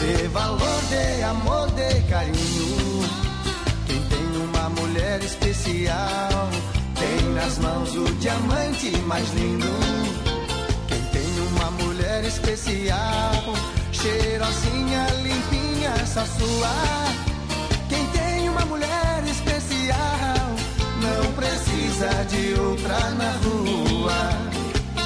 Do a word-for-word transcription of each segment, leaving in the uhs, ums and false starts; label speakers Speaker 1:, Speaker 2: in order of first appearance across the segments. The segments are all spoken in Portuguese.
Speaker 1: dê valor, dê amor, dê carinho. Quem tem uma mulher especial tem nas mãos o diamante mais lindo. Quem tem uma mulher especial, cheirosinha, limpinha, só sua. Quem tem uma mulher especial não precisa de outra na rua.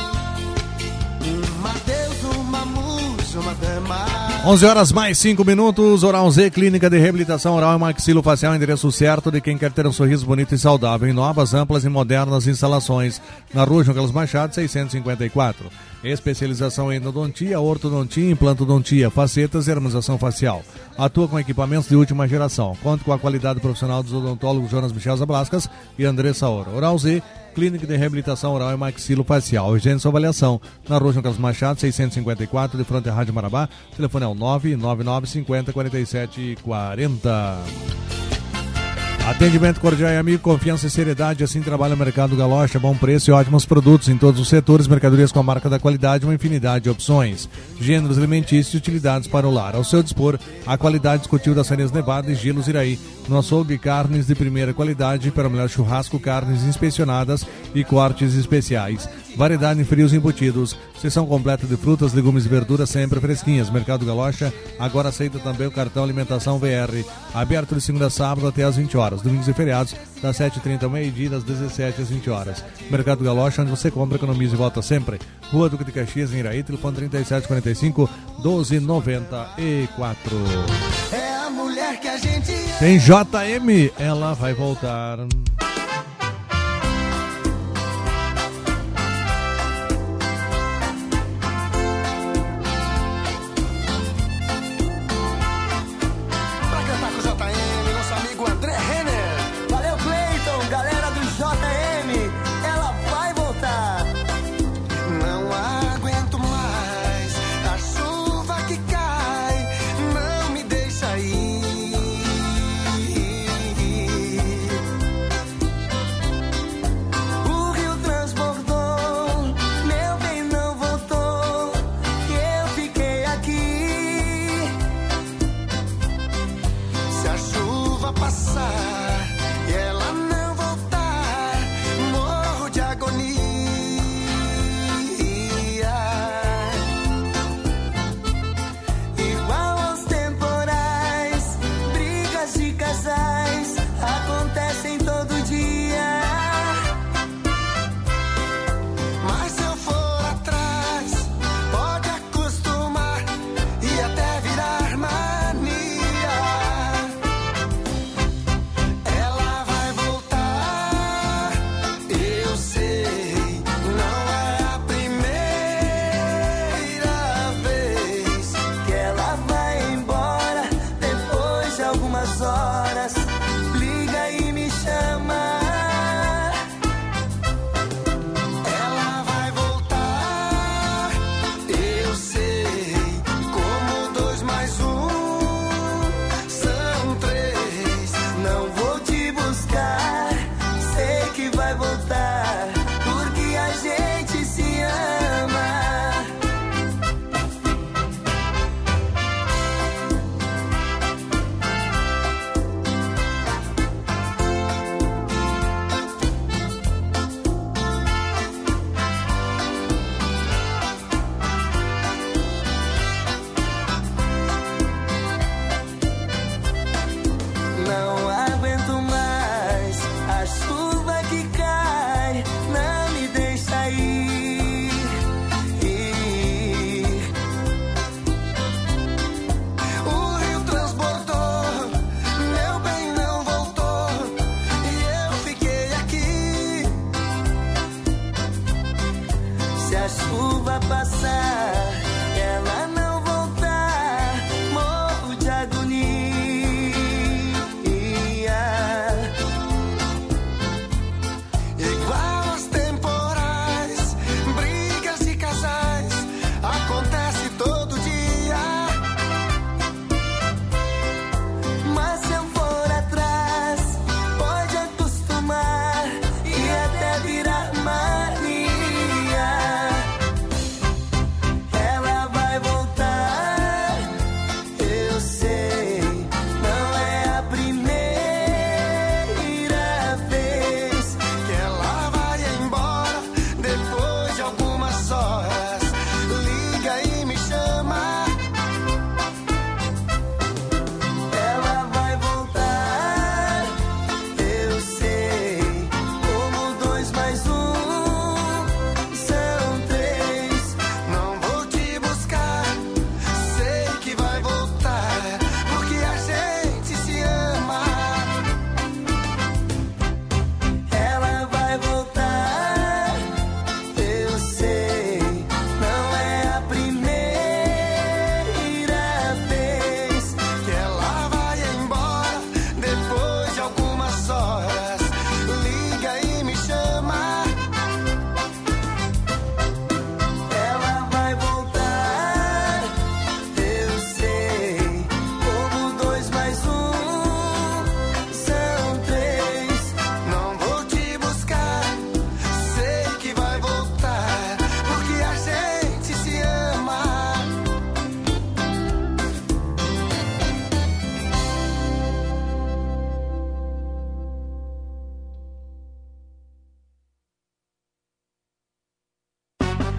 Speaker 1: Um Mateus, uma musa, uma dama.
Speaker 2: onze horas mais cinco minutos. Oral Z, Clínica de Reabilitação Oral e Maxilofacial, endereço certo de quem quer ter um sorriso bonito e saudável, em novas, amplas e modernas instalações, na rua João Carlos Machado, seiscentos e cinquenta e quatro. Especialização em endodontia, ortodontia, implantodontia, facetas e harmonização facial. Atua com equipamentos de última geração. Conta com a qualidade profissional dos odontólogos Jonas Michel Zablascas e Andressa Ouro. Oral Z, Clínica de Reabilitação Oral e Maxilofacial. Urgência sua avaliação na rua João Carlos Machado, seiscentos e cinquenta e quatro, de frente à Rádio Marabá. O telefone é o nove nove nove cinquenta, quarenta e sete quarenta. Atendimento cordial e amigo, confiança e seriedade, assim trabalha o Mercado Galocha, bom preço e ótimos produtos em todos os setores, mercadorias com a marca da qualidade, uma infinidade de opções, gêneros alimentícios e utilidades para o lar. Ao seu dispor, a qualidade discutível das Farias Nevada e Gelos Iraí, no açougue, carnes de primeira qualidade para o melhor churrasco, carnes inspecionadas e cortes especiais. Variedade em frios embutidos, seção completa de frutas, legumes e verduras sempre fresquinhas. Mercado Galocha agora aceita também o cartão Alimentação V R, aberto de segunda a sábado até às vinte horas, domingos e feriados das sete e trinta ao meio-dia, das dezessete às vinte horas. Mercado Galocha, onde você compra, economiza e volta sempre. Rua Duque de Caxias, em Iraí, telefone trinta e sete quarenta e cinco, doze noventa e quatro.
Speaker 1: É a mulher que a gente ama.
Speaker 2: Tem J M, ela vai voltar.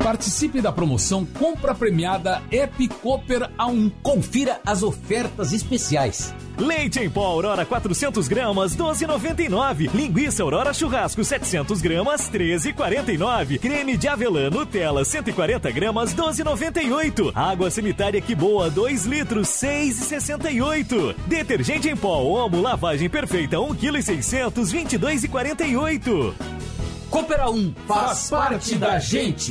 Speaker 3: Participe da promoção Compra Premiada Ep Cooper A um.
Speaker 4: Confira as ofertas especiais.
Speaker 5: Leite em pó Aurora quatrocentos gramas, doze reais e noventa e nove centavos. Linguiça Aurora Churrasco setecentos gramas, treze reais e quarenta e nove centavos. Creme de avelã Nutella cento e quarenta gramas, doze reais e noventa e oito centavos. Água sanitária Que Boa dois litros, seis reais e sessenta e oito centavos. Detergente em pó Omo Lavagem Perfeita um quilo e seiscentos, vinte e dois reais e quarenta e oito centavos.
Speaker 4: Cooper A um faz parte da gente.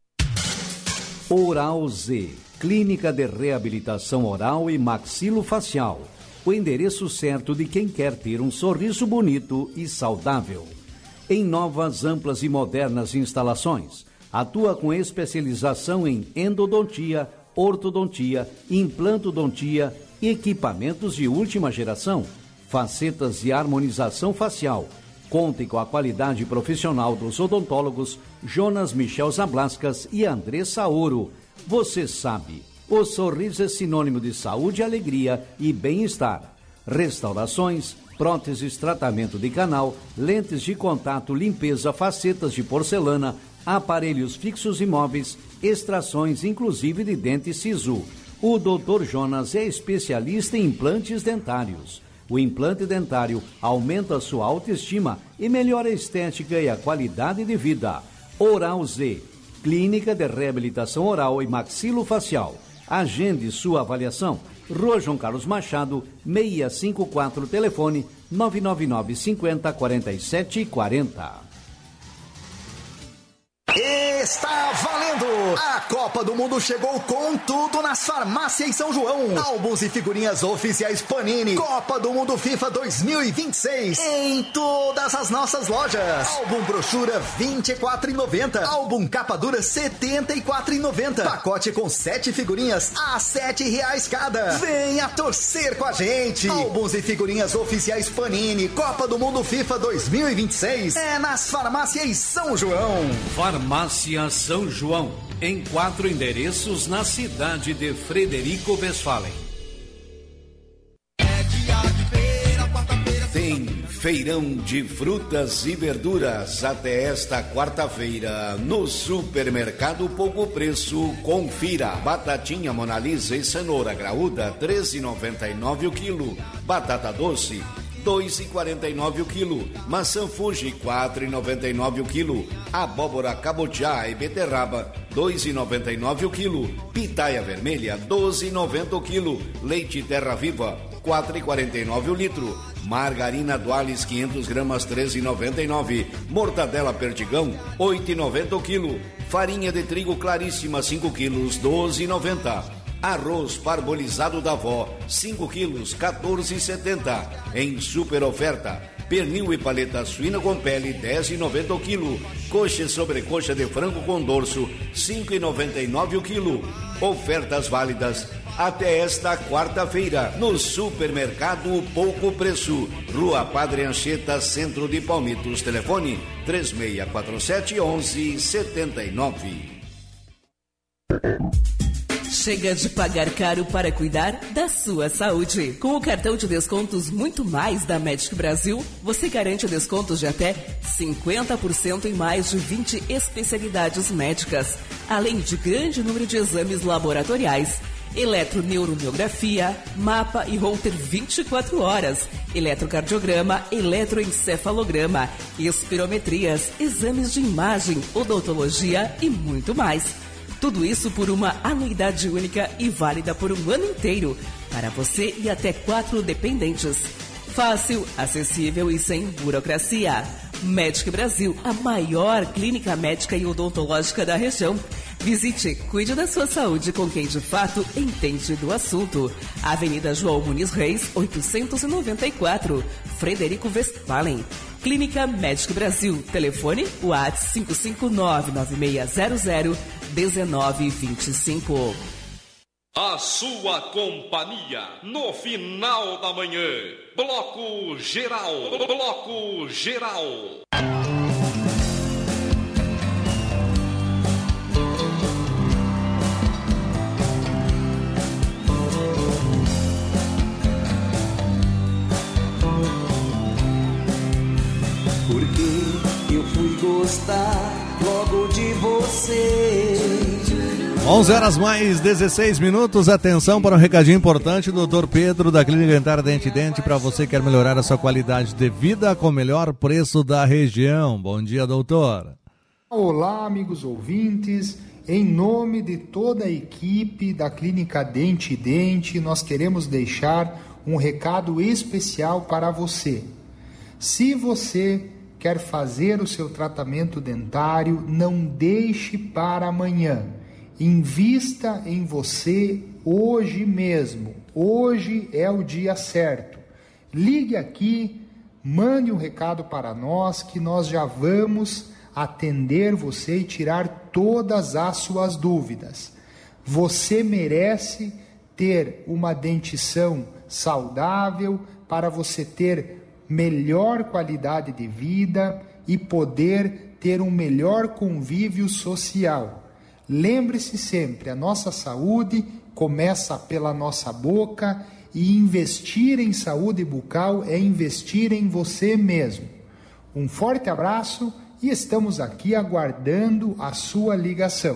Speaker 6: Oral Z, clínica de reabilitação oral e maxilofacial. O endereço certo de quem quer ter um sorriso bonito e saudável. Em novas, amplas e modernas instalações, atua com especialização em endodontia, ortodontia, implantodontia, equipamentos de última geração, facetas e harmonização facial. Conte com a qualidade profissional dos odontólogos Jonas Michel Zablascas e Andressa Ouro. Você sabe, o sorriso é sinônimo de saúde, alegria e bem-estar. Restaurações, próteses, tratamento de canal, lentes de contato, limpeza, facetas de porcelana, aparelhos fixos e móveis, extrações inclusive de dente sisu. O doutor Jonas é especialista em implantes dentários. O implante dentário aumenta a sua autoestima e melhora a estética e a qualidade de vida. Oral Z, clínica de reabilitação oral e maxilofacial. Agende sua avaliação. Rua João Carlos Machado, seiscentos e cinquenta e quatro, telefone nove nove nove cinquenta, quarenta e sete quarenta.
Speaker 7: Está valendo! A Copa do Mundo chegou com tudo nas farmácias São João. Álbuns e figurinhas oficiais Panini. Copa do Mundo FIFA dois mil e vinte e seis. Em todas as nossas lojas. Álbum brochura vinte e quatro reais e noventa centavos. Álbum capa dura setenta e quatro reais e noventa centavos. Pacote com sete figurinhas a sete reais cada. Venha torcer com a gente. Álbuns e figurinhas oficiais Panini. Copa do Mundo FIFA dois mil e vinte e seis. É nas farmácias São João.
Speaker 6: Farmácia São João, em quatro endereços na cidade de Frederico Westphalen. Tem feirão de frutas e verduras até esta quarta-feira no Supermercado Pouco Preço. Confira: batatinha Mona Lisa e cenoura graúda treze reais e noventa e nove centavos o quilo, batata doce dois reais e quarenta e nove centavos o quilo. Maçã Fuji, quatro reais e noventa e nove centavos o quilo. Abóbora cabotiá e beterraba, dois reais e noventa e nove centavos o quilo. Pitaia vermelha, doze reais e noventa centavos o quilo. Leite Terra Viva, quatro reais e quarenta e nove centavos o litro. Margarina Duales, quinhentas gramas, treze reais e noventa e nove centavos. Mortadela Perdigão, oito reais e noventa centavos o quilo. Farinha de trigo Claríssima, cinco quilos, doze reais e noventa centavos. Arroz parbolizado da Vó, cinco quilos, quatorze reais e setenta centavos. Em super oferta, pernil e paleta suína com pele, dez reais e noventa centavos o quilo. Coxa e sobrecoxa de frango com dorso, cinco reais e noventa e nove centavos o quilo. Ofertas válidas até esta quarta-feira no Supermercado Pouco Preço. Rua Padre Anchieta, centro de Palmitos. Telefone três seis quatro sete, onze setenta e nove.
Speaker 8: Chega de pagar caro para cuidar da sua saúde. Com o cartão de descontos Muito Mais da Médico Brasil, você garante descontos de até cinquenta por cento em mais de vinte especialidades médicas, além de grande número de exames laboratoriais, eletroneuromiografia, mapa e holter vinte e quatro horas, eletrocardiograma, eletroencefalograma, espirometrias, exames de imagem, odontologia e muito mais. Tudo isso por uma anuidade única e válida por um ano inteiro, para você e até quatro dependentes. Fácil, acessível e sem burocracia. Médico Brasil, a maior clínica médica e odontológica da região. Visite, cuide da sua saúde com quem de fato entende do assunto. Avenida João Muniz Reis, oitocentos e noventa e quatro, Frederico Westphalen. Clínica Médico Brasil. Telefone WhatsApp cinco cinco nove, nove seis zero zero, um nove dois cinco.
Speaker 9: A sua companhia no final da manhã. Bloco Geral. Bloco Geral.
Speaker 1: Porque eu fui gostar logo de você.
Speaker 2: onze horas mais dezesseis minutos, atenção para um recadinho importante, doutor Pedro da Clínica Dentária Dente Dente, para você que quer melhorar a sua qualidade de vida com o melhor preço da região. Bom dia, doutor.
Speaker 10: Olá, amigos ouvintes, em nome de toda a equipe da Clínica Dente Dente, nós queremos deixar um recado especial para você. Se você quer fazer o seu tratamento dentário, não deixe para amanhã. Invista em você hoje mesmo. Hoje é o dia certo. Ligue aqui, mande um recado para nós que nós já vamos atender você e tirar todas as suas dúvidas. Você merece ter uma dentição saudável para você ter melhor qualidade de vida e poder ter um melhor convívio social. Lembre-se sempre, a nossa saúde começa pela nossa boca e investir em saúde bucal é investir em você mesmo. Um forte abraço e estamos aqui aguardando a sua ligação.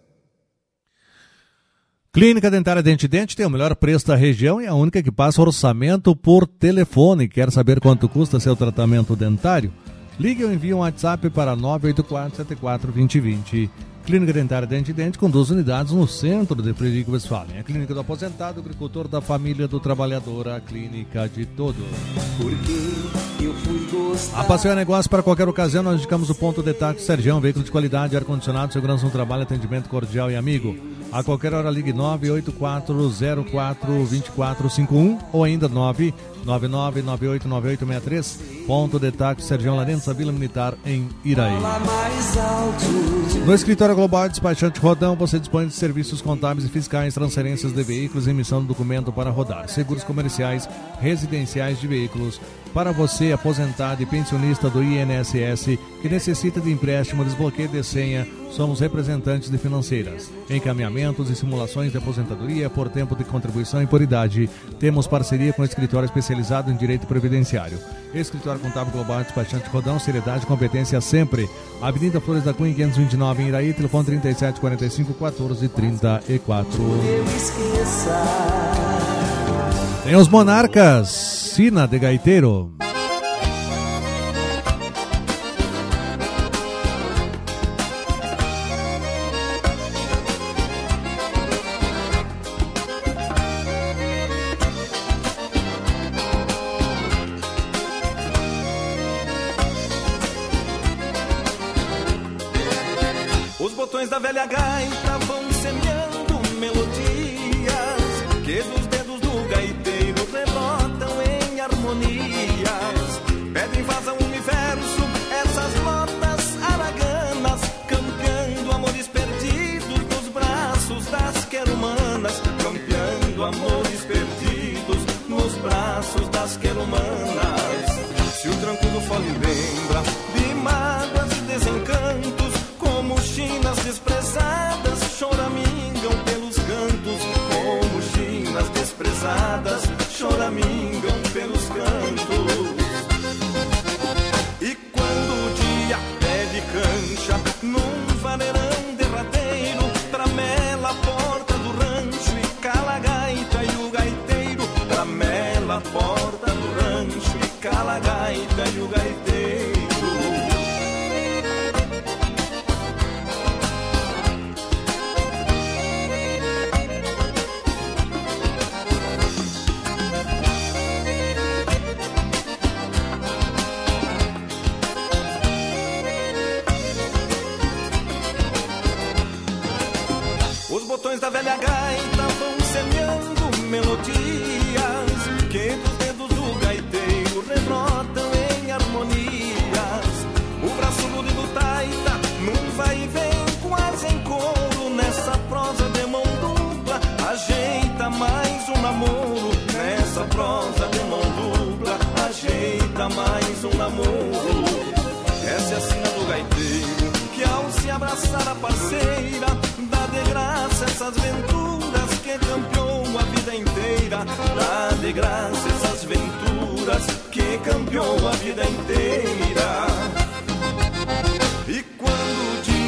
Speaker 2: Clínica Dentária Dente Dente tem o melhor preço da região e a única que passa orçamento por telefone. Quer saber quanto custa seu tratamento dentário? Ligue ou envie um WhatsApp para nove oito quatro sete quatro dois zero dois zero. Clínica Dentária Dente Dente com duas unidades no centro de Frederico Westphalen. A clínica do aposentado, agricultor, da família, do trabalhador, a clínica de todos. Porque eu fui gostar. A Passeio é Negócio para qualquer ocasião. Nós indicamos o ponto de táxi Sergião, veículo de qualidade, ar-condicionado, segurança no trabalho, atendimento cordial e amigo. A qualquer hora ligue nove oito quatro zero quatro dois quatro cinco um ou ainda nove nove nove nove oito nove oito seis três. Ponto de táxi Sergião Larença, Vila Militar, em Iraí. No escritório Global Despachante Rodão, você dispõe de serviços contábeis e fiscais, transferências de veículos, emissão de documento para rodar, seguros comerciais, residenciais de veículos. Para você, aposentado e pensionista do I N S S, que necessita de empréstimo, desbloqueio de senha, somos representantes de financeiras. Encaminhamentos e simulações de aposentadoria por tempo de contribuição e por idade. Temos parceria com o escritório especializado em direito previdenciário. Escritório Contábil Global Despachante Rodão, seriedade e competência sempre. Avenida Flores da Cunha, quinhentos e vinte e nove, em Iraí, telefone trinta e sete, quarenta e cinco, quatorze, trinta e quatro. Tem os Monarcas, Sina de Gaiteiro.
Speaker 11: Os botões da velha gaita vão semeando melodias que dos dedos do gaiteiro rebrotam em harmonias. Pedem voz ao universo essas notas araganas, campeando amores perdidos nos braços das querumanas, campeando amores perdidos nos braços das querumanas. Se o tranco do fole lembra de mágoas e desencantos, como chinas desprezadas choramingam pelos cantos, como chinas desprezadas choramingam pelos cantos. E quando o dia pede cancha num vaneirão derradeiro, tramela a porta do rancho e cala a gaita e o gaiteiro, tramela a porta do rancho e cala a gaita e o gaiteiro. Os botões da velha gaita vão semeando melodias que dos dedos do gaiteiro rebrotam em harmonias. O braço rude do taita num vai e vem quase em coro, nessa prosa de mão dupla ajeita mais um namoro. Nessa prosa de mão dupla ajeita mais um namoro. Essa é a sina do gaiteiro que ao se abraçar a parceira dá de graça essas venturas que campeou a vida inteira. Dá de graça essas venturas que campeou a vida inteira. E quando o dia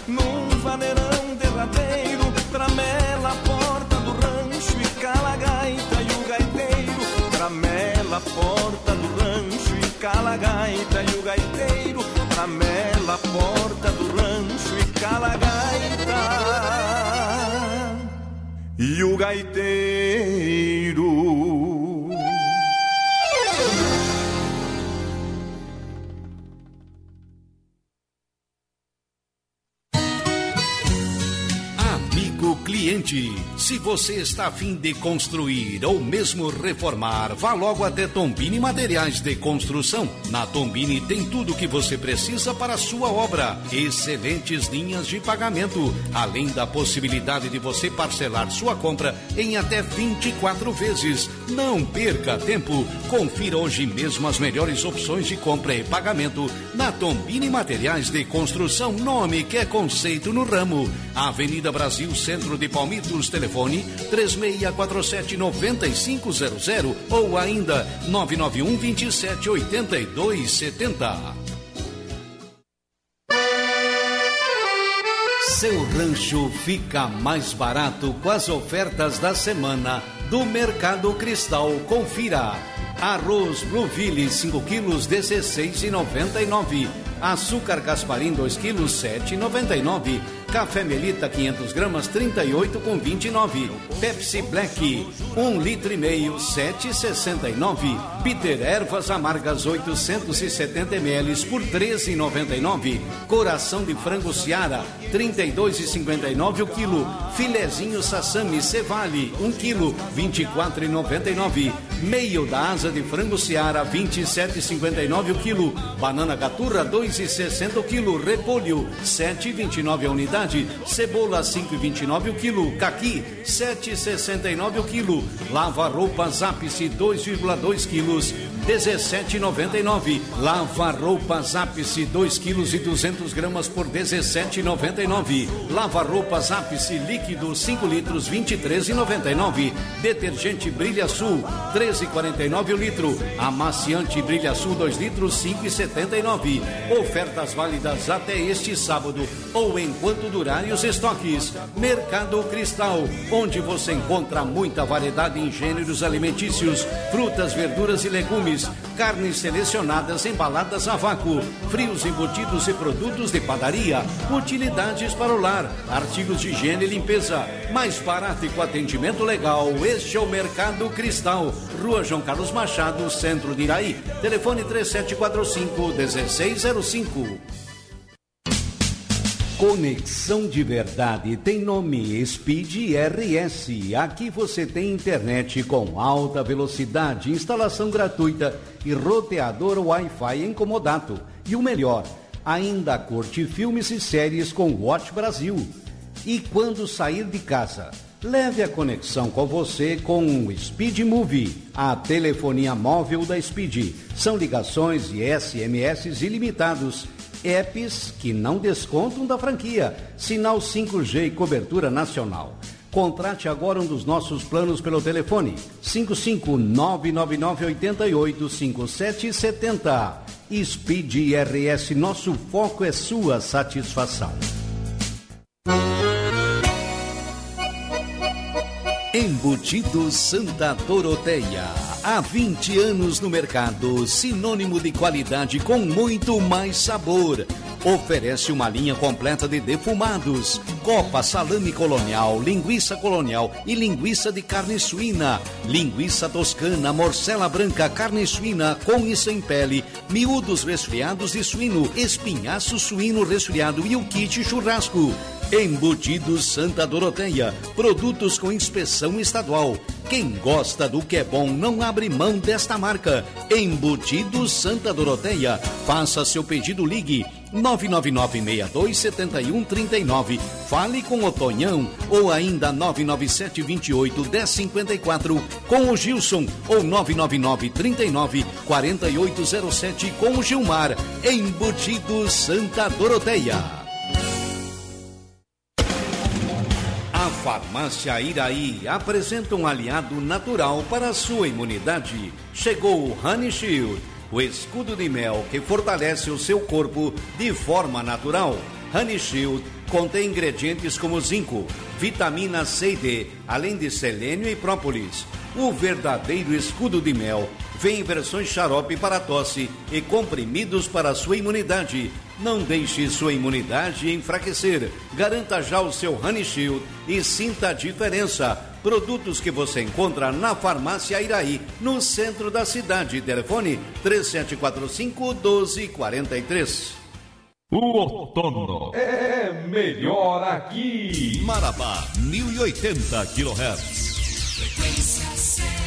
Speaker 11: num vaneirão derradeiro, tramela a porta do rancho e cala a gaita e o gaiteiro. Tramela a porta do rancho e cala a gaita e o gaiteiro. Tramela a porta do rancho e cala a gaita e o gaiteiro.
Speaker 6: Amigo cliente, se você está a fim de construir ou mesmo reformar, vá logo até Tombini Materiais de Construção. Na Tombini tem tudo o que você precisa para a sua obra. Excelentes linhas de pagamento, além da possibilidade de você parcelar sua compra em até vinte e quatro vezes. Não perca tempo. Confira hoje mesmo as melhores opções de compra e pagamento na Tombini Materiais de Construção, nome que é conceito no ramo. Avenida Brasil, Centro de Palmitos, telefone três seis quatro sete nove cinco zero zero ou ainda nove nove um, dois sete oito dois sete zero. Seu rancho fica mais barato com as ofertas da semana do Mercado Cristal. Confira. Arroz Blueville cinco quilos, dezesseis reais e noventa e nove centavos. Açúcar Gasparim dois quilos, sete reais e noventa e nove centavos. Café Melita quinhentas gramas, trinta e oito reais e vinte e nove centavos. Pepsi Black um litro e meio, sete reais e sessenta e nove centavos. Bitter Ervas Amargas oitocentos e setenta mililitros por treze reais e noventa e nove centavos. Coração de frango Seara trinta e dois reais e cinquenta e nove centavos o quilo. Filezinho Sassami Cevale um quilo, vinte e quatro reais e noventa e nove centavos. Meio da asa de frango Seara vinte e sete reais e cinquenta e nove centavos o quilo. Banana Gaturra dois reais e sessenta centavos o quilo. Repolho sete reais e vinte e nove centavos a unidade. Cebola cinco reais e vinte e nove centavos o quilo. Caqui sete reais e sessenta e nove centavos o quilo. Lava roupas Ápice dois vírgula dois quilos, dezessete reais e noventa e nove centavos. Lava roupas Ápice dois quilos e duzentas gramas por dezessete reais e noventa e nove centavos. Lava roupas Ápice líquido cinco litros, vinte e três reais e noventa e nove centavos. Detergente Brilha Sul treze reais e quarenta e nove centavos o litro. Amaciante Brilha Sul dois litros, cinco reais e setenta e nove centavos. Ofertas válidas até este sábado ou enquanto durarem os estoques. Mercado Cristal, onde você encontra muita variedade em gêneros alimentícios, frutas, verduras e legumes, carnes selecionadas embaladas a vácuo, frios embutidos e produtos de padaria, utilidades para o lar, artigos de higiene e limpeza, mais barato e com atendimento legal. Este é o Mercado Cristal, Rua João Carlos Machado, Centro de Iraí. Telefone três sete quatro cinco, um seis zero cinco. Conexão de verdade tem nome Speed R S. Aqui você tem internet com alta velocidade, instalação gratuita e roteador Wi-Fi em comodato. E o melhor, ainda curte filmes e séries com Watch Brasil. E quando sair de casa, leve a conexão com você com o Speed Movie, a telefonia móvel da Speed. São ligações e S M S ilimitados. Apps que não descontam da franquia. Sinal cinco G e cobertura nacional. Contrate agora um dos nossos planos pelo telefone cinco cinco nove nove nove oito oito cinco sete sete zero. Speed R S, nosso foco é sua satisfação. Embutido Santa Doroteia. Há vinte anos no mercado, sinônimo de qualidade com muito mais sabor. Oferece uma linha completa de defumados, copa, salame colonial, linguiça colonial e linguiça de carne suína, linguiça toscana, morcela branca, carne suína com e sem pele, miúdos resfriados de suíno, espinhaço suíno resfriado e o kit churrasco. Embutidos Santa Doroteia, produtos com inspeção estadual. Quem gosta do que é bom não abre mão desta marca. Embutidos Santa Doroteia. Faça seu pedido, ligue nove nove nove seis dois sete um três nove. Fale com o Tonhão ou ainda nove nove sete dois oito um zero cinco quatro com o Gilson ou nove nove nove três nove quatro oito zero sete com o Gilmar. Embutidos Santa Doroteia. A Farmácia Iraí apresenta um aliado natural para a sua imunidade. Chegou o Honey Shield, o escudo de mel que fortalece o seu corpo de forma natural. Honey Shield contém ingredientes como zinco, vitamina C e D, além de selênio e própolis. O verdadeiro escudo de mel vem em versões xarope para tosse e comprimidos para a sua imunidade. Não deixe sua imunidade enfraquecer. Garanta já o seu Honey Shield e sinta a diferença. Produtos que você encontra na Farmácia Iraí, no centro da cidade. Telefone três sete quatro cinco, um dois quatro três.
Speaker 9: O outono é melhor aqui.
Speaker 12: Marabá, mil e oitenta quilohertz. Frequência certa.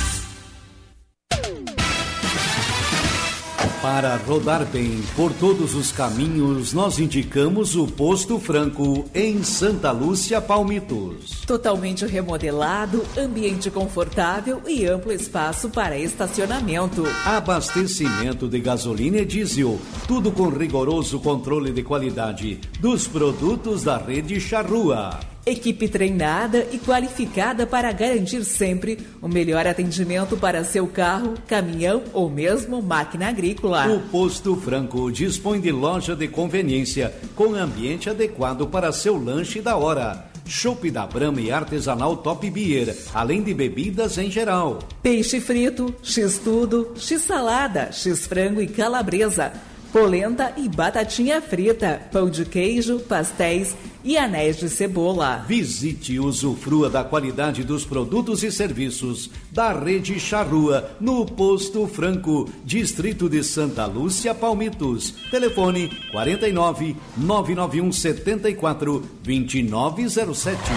Speaker 6: Para rodar bem por todos os caminhos, nós indicamos o Posto Franco em Santa Lúcia, Palmitos.
Speaker 8: Totalmente remodelado, ambiente confortável e amplo espaço para estacionamento.
Speaker 6: Abastecimento de gasolina e diesel, tudo com rigoroso controle de qualidade dos produtos da rede Charrua.
Speaker 8: Equipe treinada e qualificada para garantir sempre o melhor atendimento para seu carro, caminhão ou mesmo máquina agrícola.
Speaker 6: O Posto Franco dispõe de loja de conveniência com ambiente adequado para seu lanche da hora. Chopp da Brahma e artesanal Top Beer, além de bebidas em geral.
Speaker 8: Peixe frito, x-tudo, x-salada, x-frango e calabresa. Polenta e batatinha frita, pão de queijo, pastéis e anéis de cebola.
Speaker 6: Visite e usufrua da qualidade dos produtos e serviços da Rede Charrua, no Posto Franco, Distrito de Santa Lúcia, Palmitos. Telefone quarenta e nove, nove nove um sete quatro, dois nove zero sete.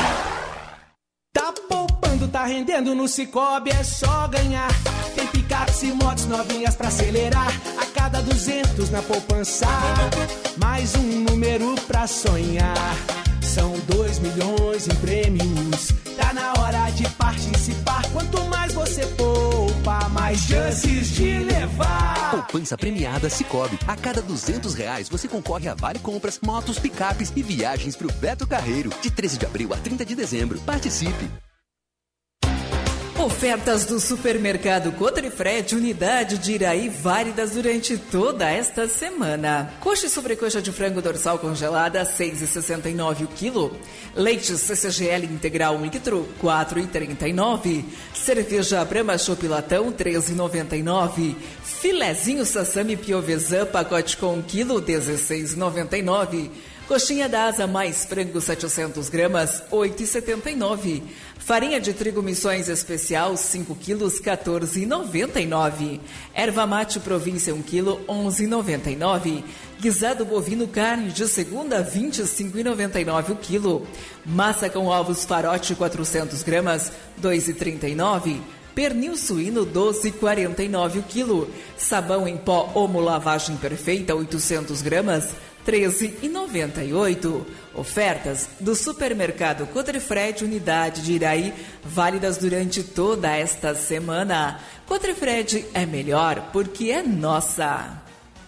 Speaker 13: Tá poupando, tá rendendo no Cicobi, é só ganhar. Tem picapes e motos novinhas pra acelerar. A cada duzentos na poupança, mais um número pra sonhar. São dois milhões em prêmios. Tá na hora de participar. Quanto mais você poupa, mais chances de levar.
Speaker 14: Poupança premiada Cicobi. A cada duzentos reais você concorre a vale compras, motos, picapes e viagens pro Beto Carreiro. De treze de abril a trinta de dezembro. Participe.
Speaker 8: Ofertas do Supermercado Cotrifred, unidade de Iraí, válidas durante toda esta semana. Coxa e sobrecoxa de frango dorsal congelada, seis reais e sessenta e nove centavos o quilo. Leite C C G L integral um litro, quatro reais e trinta e nove centavos. Cerveja Brahma Chopp Latão, treze reais e noventa e nove centavos. Filezinho Sassami Piovesan, pacote com um quilo, dezesseis reais e noventa e nove centavos. Coxinha da asa mais frango setecentos gramas, oito reais e setenta e nove centavos. Farinha de trigo Missões Especial, cinco quilos, quatorze reais e noventa e nove centavos. Erva mate Província, um quilo, onze reais e noventa e nove centavos. Guisado bovino carne de segunda, vinte e cinco reais e noventa e nove centavos o quilo. Massa com ovos Farote, quatrocentos gramas, dois reais e trinta e nove centavos. Pernil suíno, doze reais e quarenta e nove centavos o quilo. Sabão em pó Omo Lavagem Perfeita, oitocentos gramas, treze reais e noventa e oito centavos. Ofertas do Supermercado Cotrifred, unidade de Iraí, válidas durante toda esta semana. Cotrifred é melhor porque é nossa.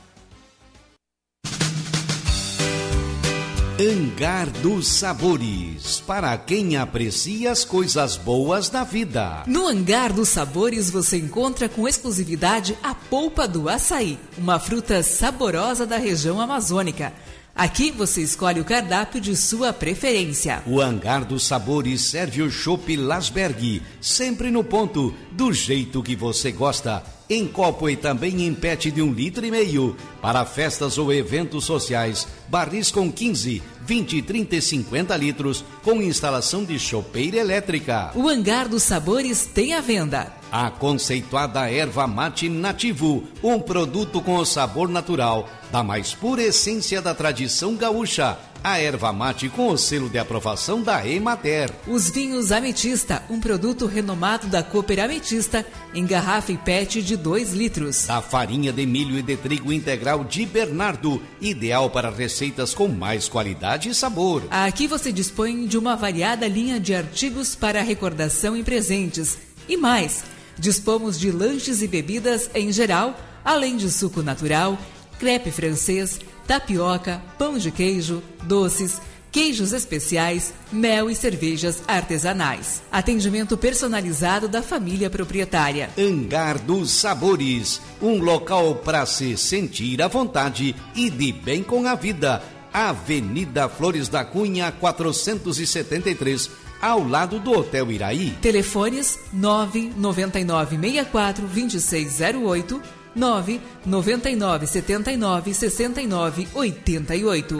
Speaker 6: Hangar dos Sabores, para quem aprecia as coisas boas da vida.
Speaker 8: No Hangar dos Sabores você encontra com exclusividade a polpa do açaí, uma fruta saborosa da região amazônica. Aqui você escolhe o cardápio de sua preferência.
Speaker 6: O Hangar dos Sabores serve o chopp Lasberg, sempre no ponto, do jeito que você gosta. Em copo e também em pet de um litro e meio. Para festas ou eventos sociais, barris com quinze, vinte, trinta e cinquenta litros, com instalação de chopeira elétrica.
Speaker 8: O Hangar dos Sabores tem à venda
Speaker 6: a conceituada erva mate nativo, um produto com o sabor natural da mais pura essência da tradição gaúcha. A erva mate com o selo de aprovação da Emater.
Speaker 8: Os vinhos Ametista, um produto renomado da Cooper Ametista, em garrafa e pet de dois litros.
Speaker 6: A farinha de milho e de trigo integral de Bernardo, ideal para receitas com mais qualidade e sabor.
Speaker 8: Aqui você dispõe de uma variada linha de artigos para recordação e presentes. E mais, dispomos de lanches e bebidas em geral, além de suco natural, crepe francês, tapioca, pão de queijo, doces, queijos especiais, mel e cervejas artesanais. Atendimento personalizado da família proprietária.
Speaker 6: Hangar dos Sabores, um local para se sentir à vontade e de bem com a vida. Avenida Flores da Cunha, quatrocentos e setenta e três, ao lado do Hotel Iraí.
Speaker 8: Telefones nove nove nove, seis quatro, dois seis zero oito, nove nove nove, sete nove, seis nove oito oito.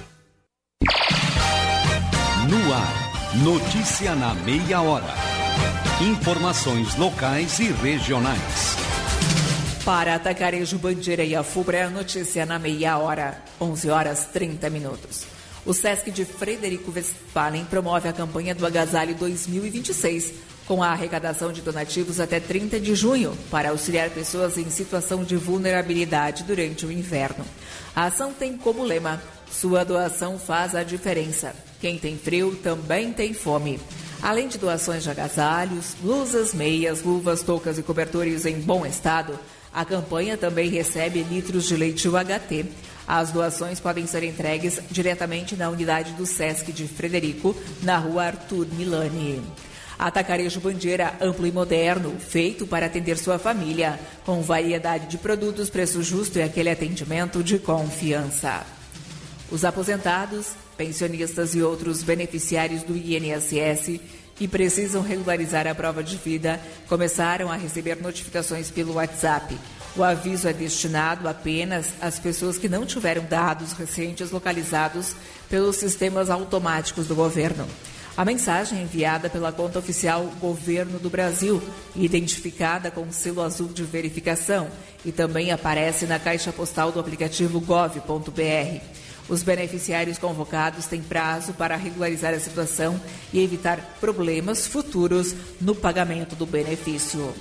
Speaker 6: No ar, notícia na meia hora. Informações locais e regionais.
Speaker 8: Para Atacarejo Bandeira e Afubra, notícia na meia hora, onze horas e trinta minutos. O Sesc de Frederico Westphalen promove a campanha do Agasalho dois mil e vinte e seis, com a arrecadação de donativos até trinta de junho, para auxiliar pessoas em situação de vulnerabilidade durante o inverno. A ação tem como lema: sua doação faz a diferença. Quem tem frio também tem fome. Além de doações de agasalhos, blusas, meias, luvas, toucas e cobertores em bom estado, a campanha também recebe litros de leite U H T. As doações podem ser entregues diretamente na unidade do Sesc de Frederico, na rua Arthur Milani. Atacarejo Bandeira amplo e moderno, feito para atender sua família, com variedade de produtos, preço justo e aquele atendimento de confiança. Os aposentados, pensionistas e outros beneficiários do I N S S que precisam regularizar a prova de vida começaram a receber notificações pelo WhatsApp. O aviso é destinado apenas às pessoas que não tiveram dados recentes localizados pelos sistemas automáticos do governo. A mensagem é enviada pela conta oficial Governo do Brasil, identificada com o selo azul de verificação, e também aparece na caixa postal do aplicativo gov ponto br. Os beneficiários convocados têm prazo para regularizar a situação e evitar problemas futuros no pagamento do benefício.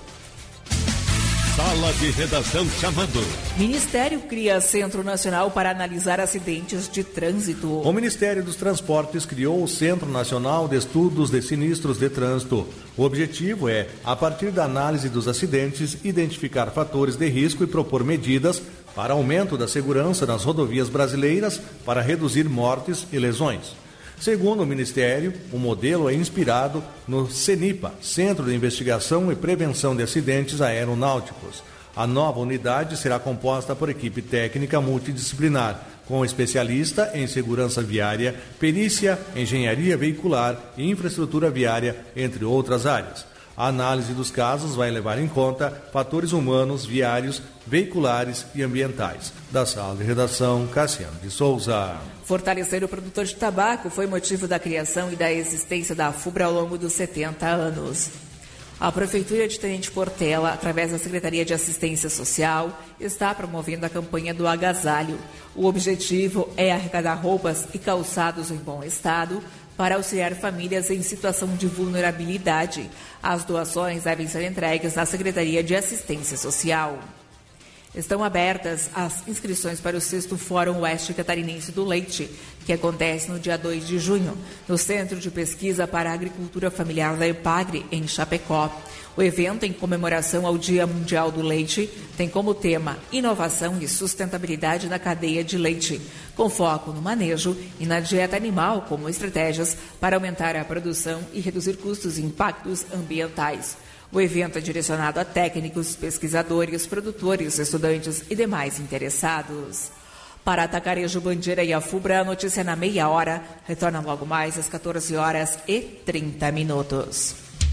Speaker 12: Sala de redação chamando.
Speaker 8: Ministério cria Centro Nacional para analisar acidentes de trânsito.
Speaker 2: O Ministério dos Transportes criou o Centro Nacional de Estudos de Sinistros de Trânsito. O objetivo é, a partir da análise dos acidentes, identificar fatores de risco e propor medidas para aumento da segurança nas rodovias brasileiras para reduzir mortes e lesões. Segundo o Ministério, o modelo é inspirado no CENIPA, Centro de Investigação e Prevenção de Acidentes Aeronáuticos. A nova unidade será composta por equipe técnica multidisciplinar, com especialista em segurança viária, perícia, engenharia veicular e infraestrutura viária, entre outras áreas. A análise dos casos vai levar em conta fatores humanos, viários, veiculares e ambientais. Da sala de redação, Cassiano de Souza.
Speaker 8: Fortalecer o produtor de tabaco foi motivo da criação e da existência da Afubra ao longo dos setenta anos. A Prefeitura de Tenente Portela, através da Secretaria de Assistência Social, está promovendo a campanha do agasalho. O objetivo é arrecadar roupas e calçados em bom estado para auxiliar famílias em situação de vulnerabilidade. As doações devem ser entregues na Secretaria de Assistência Social. Estão abertas as inscrições para o sexto Fórum Oeste Catarinense do Leite, que acontece no dia dois de junho, no Centro de Pesquisa para a Agricultura Familiar da EPAGRE, em Chapecó. O evento, em comemoração ao Dia Mundial do Leite, tem como tema inovação e sustentabilidade na cadeia de leite, com foco no manejo e na dieta animal como estratégias para aumentar a produção e reduzir custos e impactos ambientais. O evento é direcionado a técnicos, pesquisadores, produtores, estudantes e demais interessados. Para Atacarejo Bandeira e Afubra, a notícia na meia hora retorna logo mais às quatorze horas e trinta minutos.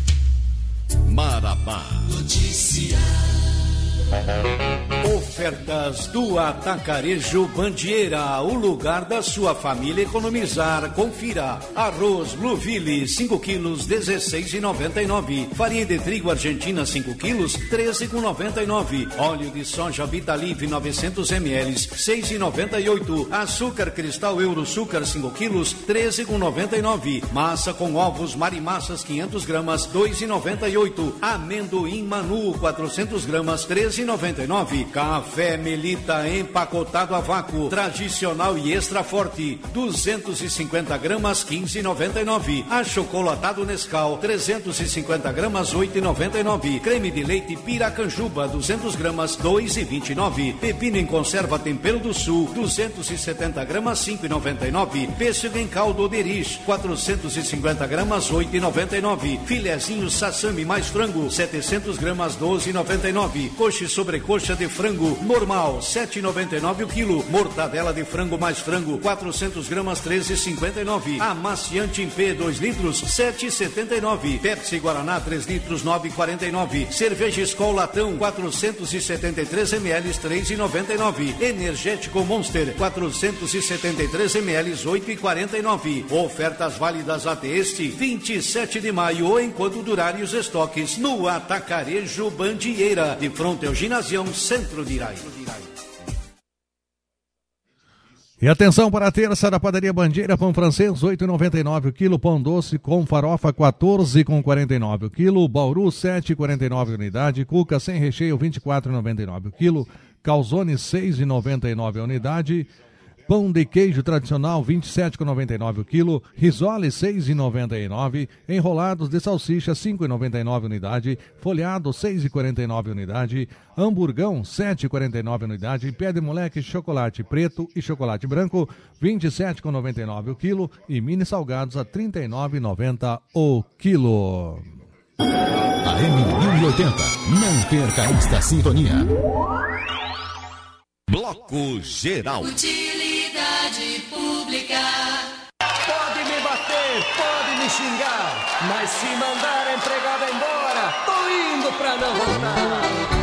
Speaker 12: Marabá.
Speaker 6: Notícia. Ofertas do Atacarejo Bandeira, o lugar da sua família economizar. Confira: arroz Blueville cinco quilos, dezesseis reais e noventa e nove centavos. Farinha de trigo argentina cinco quilos, treze reais e noventa e nove centavos. Óleo de soja Vitalive novecentos mililitros, seis reais e noventa e oito centavos. Açúcar cristal Euro Sucar cinco quilos, treze reais e noventa e nove centavos. Massa com ovos Marimassas quinhentas gramas, dois reais e noventa e oito centavos. Amendoim Manu quatrocentas gramas, treze reais e noventa e nove centavos. Café Melita empacotado a vácuo, tradicional e extra forte, duzentas e cinquenta gramas, quinze reais e noventa e nove centavos. Achocolatado Nescau, trezentas e cinquenta gramas, oito reais e noventa e nove centavos. Creme de leite Piracanjuba, duzentas gramas, dois reais e vinte e nove centavos. Pepino em conserva Tempero do Sul, duzentas e setenta gramas, cinco reais e noventa e nove centavos. Pêssego em caldo Oderich, quatrocentas e cinquenta gramas, oito reais e noventa e nove centavos. Filezinho Sassami mais frango, setecentas gramas, doze reais e noventa e nove centavos. Coxa e sobrecoxa de frango normal, sete e noventa e nove o quilo. Mortadela de frango mais frango, quatrocentos gramas, treze e cinquenta e nove. Amaciante em P, dois litros, sete e setenta e nove. Pepsi Guaraná, três litros, nove e quarenta e nove. Cerveja Skol Latão, quatrocentos e setenta e três mililitros, três e noventa e nove. Energético Monster, quatrocentos e setenta e três mililitros, oito e quarenta e nove. Ofertas válidas até este vinte e sete de maio ou enquanto durarem os estoques no Atacarejo Bandieira, de fronte ao Ginasião Centro de Irai.
Speaker 2: E atenção para a terça da padaria Bandieira, pão francês oito e noventa e nove o quilo, pão doce com farofa quatorze e quarenta e nove o quilo, Bauru sete e quarenta e nove a unidade, cuca sem recheio vinte e quatro e noventa e nove o quilo, calzone seis e noventa e nove a unidade, pão de queijo tradicional vinte e sete e noventa e nove o quilo, risole seis e noventa e nove, enrolados de salsicha cinco e noventa e nove a unidade, folhado seis e quarenta e nove a unidade, hamburgão sete e quarenta e nove a unidade, pé de moleque chocolate preto e chocolate branco vinte e sete e noventa e nove o quilo e mini salgados a trinta e nove e noventa o quilo.
Speaker 12: A M mil e oitenta, não perca esta sintonia. Bloco Geral.
Speaker 15: Utilidade pública.
Speaker 13: Pode me bater, pode me xingar, mas se mandar a empregada embora, tô indo pra não voltar.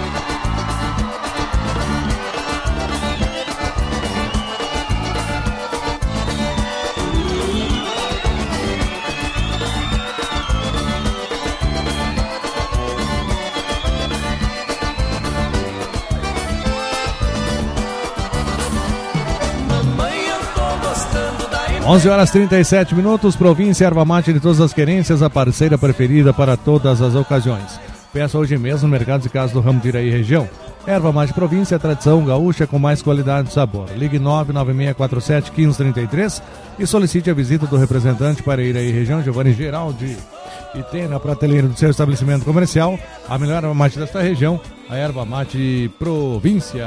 Speaker 2: onze horas e trinta e sete minutos, Província Erva Mate de todas as querências, a parceira preferida para todas as ocasiões. Peça hoje mesmo no Mercado de Casas do Ramo de Iraí região. Erva Mate Província, tradição gaúcha com mais qualidade e sabor. Ligue nove nove seis quatro sete um cinco três três e solicite a visita do representante para Iraí região, Giovanni Geraldi. E tem na prateleira do seu estabelecimento comercial a melhor erva mate desta região, a Erva Mate Província.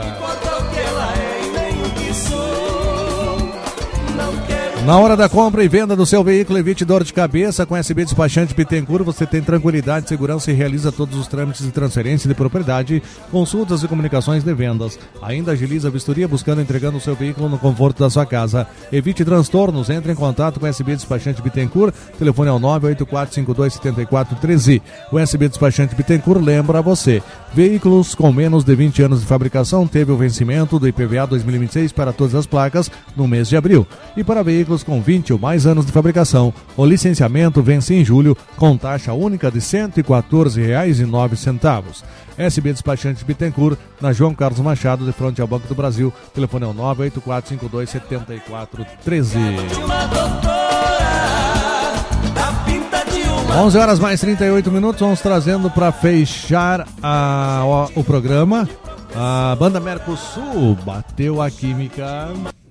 Speaker 2: Na hora da compra e venda do seu veículo, evite dor de cabeça. Com S B Despachante Bittencourt, você tem tranquilidade, segurança e realiza todos os trâmites de transferência de propriedade, consultas e comunicações de vendas. Ainda agiliza a vistoria, buscando e entregando o seu veículo no conforto da sua casa. Evite transtornos, entre em contato com o S B Despachante Bittencourt. Telefone é o nove oito quatro cinco dois sete quatro um três. O S B Despachante Bittencourt lembra a você. Veículos com menos de vinte anos de fabricação teve o vencimento do I P V A dois mil e vinte e seis para todas as placas no mês de abril. E para veículos com vinte ou mais anos de fabricação, o licenciamento vence em julho com taxa única de cento e quatorze reais e nove centavos. S B Despachante Bittencourt, na João Carlos Machado, de frente ao Banco do Brasil. Telefone é o nove oito quatro cinco dois sete quatro um três. onze horas mais trinta e oito minutos, vamos trazendo para fechar a, o, o programa. A banda Mercosul, Bateu a Química.